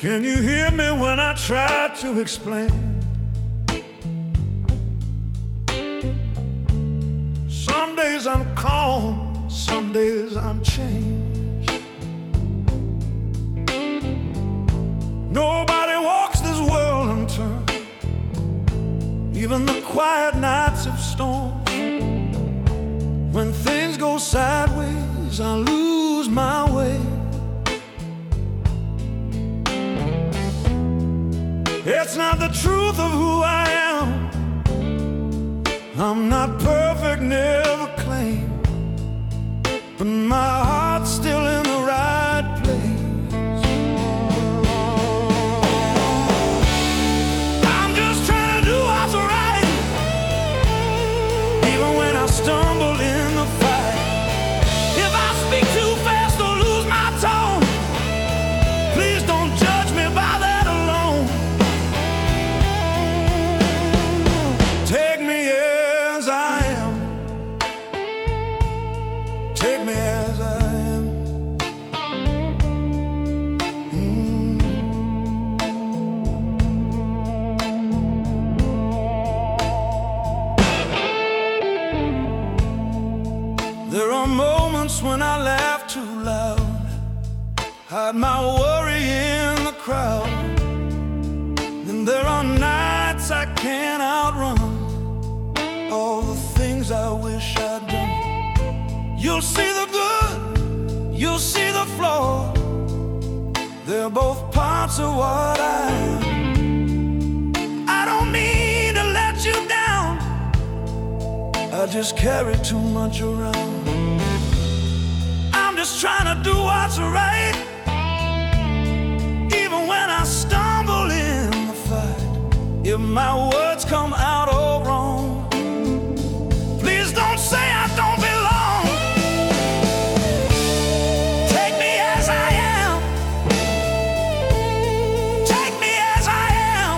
Can you hear me when I try to explain? Some days I'm calm, some days I'm changed. Nobody walks this world unturned, even the quiet nights of storms. When things go sideways, I lose my way. It's not the truth of who I am. I'm not perfect, never claim, but my heart's still in the right place. I'm just trying to do what's right, even when I stumble in the fight. If I speak too fast or lose my tone, please don't judge me by that alone. Take me as I am. Take me as I am. There are moments when I laugh too loud, hide my worry in the crowd. And there are nights I can't outrun all the things I wish I'd done. You'll see the good, you'll see the flaw. They're both parts of what I am. I don't mean to let you down, I just carry too much around. I'm just trying to do what's right, even when I stumble in the fight. If my words come out all wrong, please don't say I don't belong. Take me as I am. Take me as I am.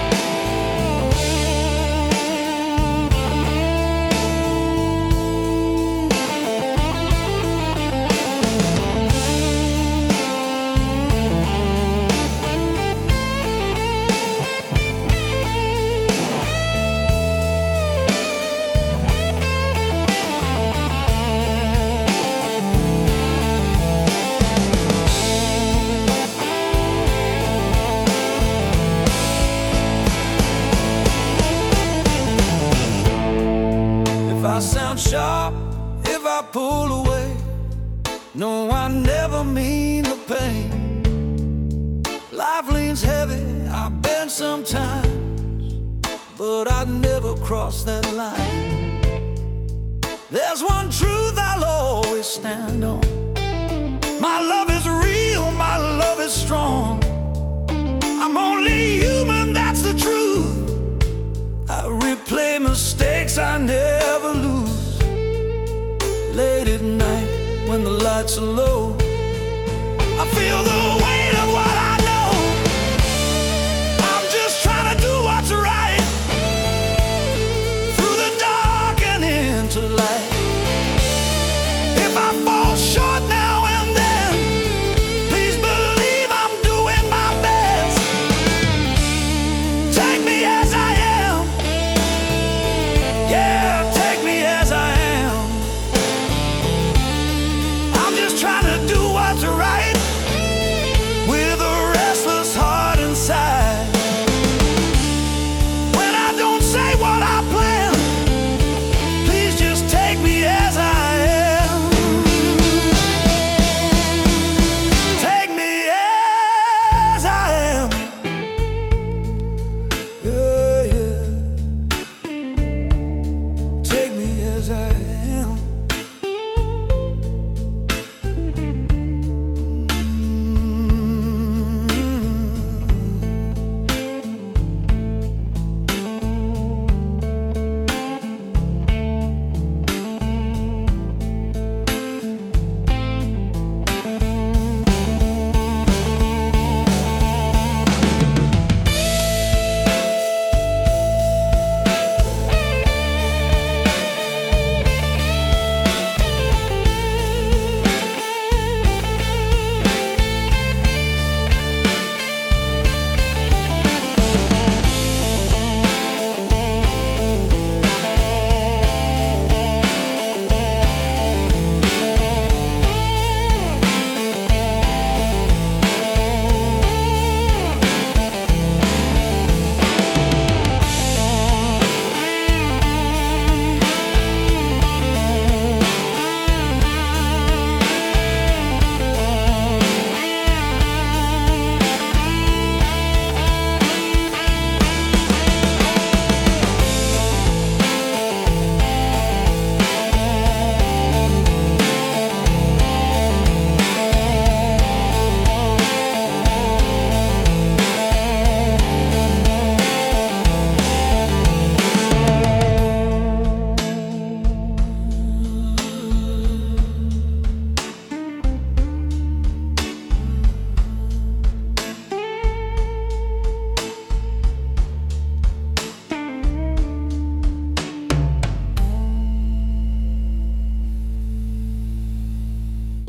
If I sound sharp, if I pull away, no, I never mean the pain. Life leans heavy, I bend sometimes, but I never cross that line. There's one truth I'll always stand on: my love is real, my love is strong. I'm only human, that's the truth. I replay mistakes I never lose. Late at night when the lights are low, I feel the weight